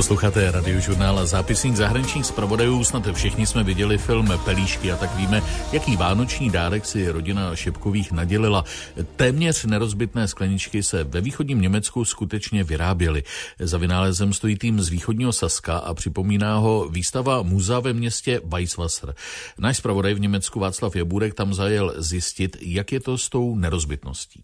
Posloucháte Radiožurnál a zápisník zahraničních zpravodajů. Snad všichni jsme viděli film Pelíšky a tak víme, jaký vánoční dárek si rodina Šepkových nadělila. Téměř nerozbitné skleničky se ve východním Německu skutečně vyráběly. Za vynálezem stojí tým z východního Saska a připomíná ho výstava muzea ve městě Weißwasser. Náš zpravodaj v Německu Václav Jaburek tam zajel zjistit, jak je to s tou nerozbitností.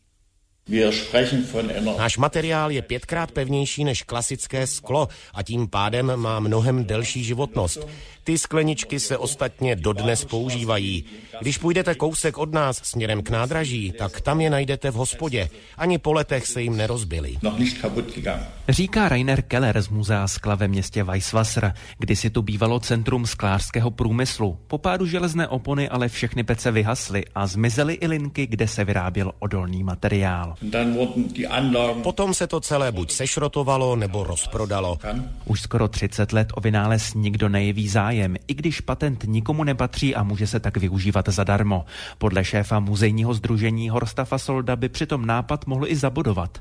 Náš materiál je 5krát pevnější než klasické sklo a tím pádem má mnohem delší životnost. Ty skleničky se ostatně dodnes používají. Když půjdete kousek od nás směrem k nádraží, tak tam je najdete v hospodě. Ani po letech se jim nerozbily. Říká Rainer Keller z muzea skla ve městě Weißwasser. Kdysi tu bývalo centrum sklářského průmyslu. Po pádu železné opony ale všechny pece vyhasly a zmizely i linky, kde se vyráběl odolný materiál. Potom se to celé buď sešrotovalo, nebo rozprodalo. Už skoro 30 let o vynález nikdo nejeví zájem, i když patent nikomu nepatří a může se tak využívat zadarmo. Podle šéfa muzejního sdružení Horsta Fasolda by přitom nápad mohl i zabodovat.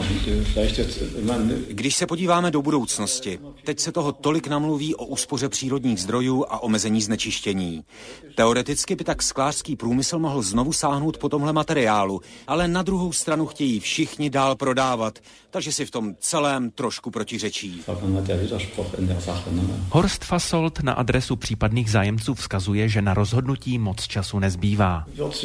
Když se podíváme do budoucnosti, teď se toho tolik namluví o úspoře přírodních zdrojů a omezení znečištění. Teoreticky by tak sklářský průmysl mohl znovu sáhnout po tomhle materiálu, ale na druhou stranu chtějí všichni dál prodávat, takže si v tom celém trošku protiřečí. Horst Fasold na adresu případných zájemců vzkazuje, že na rozhodnutí moc času nezbývá.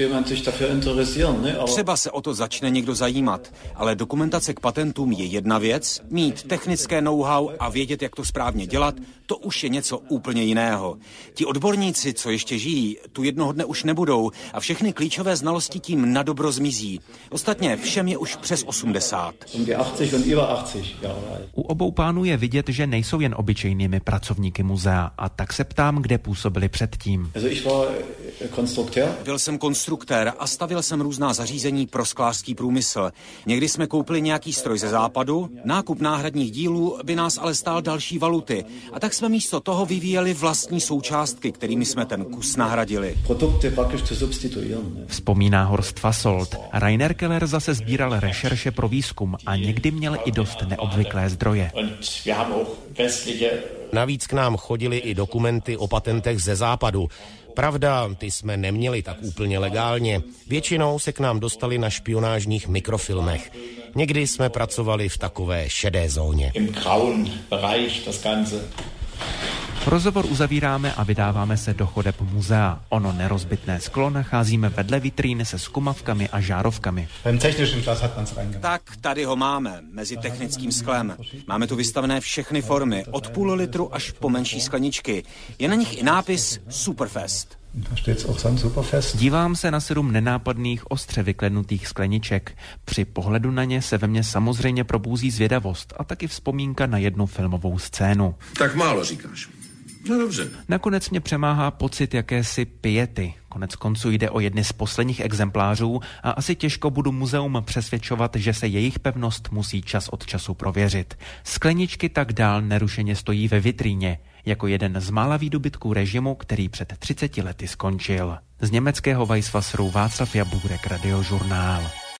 Třeba se o to začne někdo zajímat, ale dokumentace k patentům je jedna věc, mít technické know-how a vědět, jak to správně dělat, to už je něco úplně jiného. Ti odborníci, co ještě žijí, tu jednoho dne už nebudou a všechny klíčové znalosti tím nadobro zmizí. Ostatně všem je už přes 80. U obou pánů je vidět, že nejsou jen obyčejnými pracovníky muzea, a tak se ptám, kde působili předtím. Byl jsem konstruktér a stavil jsem různá zařízení pro sklářský průmysl. Někdy jsme koupili nějaký stroj ze západu, nákup náhradních dílů by nás ale stál další valuty. A tak jsme místo toho vyvíjeli vlastní součástky, kterými jsme ten kus nahradili. Vzpomíná Horst Fasold. Rainer Keller zase sbíral rešerše pro výzkum a někdy měl i dost neobvyklé zdroje. Navíc k nám chodily i dokumenty o patentech ze západu. Pravda, ty jsme neměli tak úplně legálně. Většinou se k nám dostali na špionážních mikrofilmech. Někdy jsme pracovali v takové šedé zóně. Rozhovor uzavíráme a vydáváme se do chodeb muzea. Ono nerozbitné sklo nacházíme vedle vitríny se skumavkami a žárovkami. Tak tady ho máme, mezi technickým sklem. Máme tu vystavené všechny formy, od půl litru až po menší skleničky. Je na nich i nápis Superfest. Dívám se na 7 nenápadných, ostře vyklenutých skleniček. Při pohledu na ně se ve mně samozřejmě probouzí zvědavost a taky vzpomínka na jednu filmovou scénu. Tak málo říkáš. No dobře. Nakonec mě přemáhá pocit jakési piety. Konec konců jde o jedny z posledních exemplářů a asi těžko budu muzeum přesvědčovat, že se jejich pevnost musí čas od času prověřit. Skleničky tak dál nerušeně stojí ve vitríně, jako jeden z mála výdobytků režimu, který před 30 lety skončil. Z německého Weißwasseru Václav Jaburek, Radiožurnál.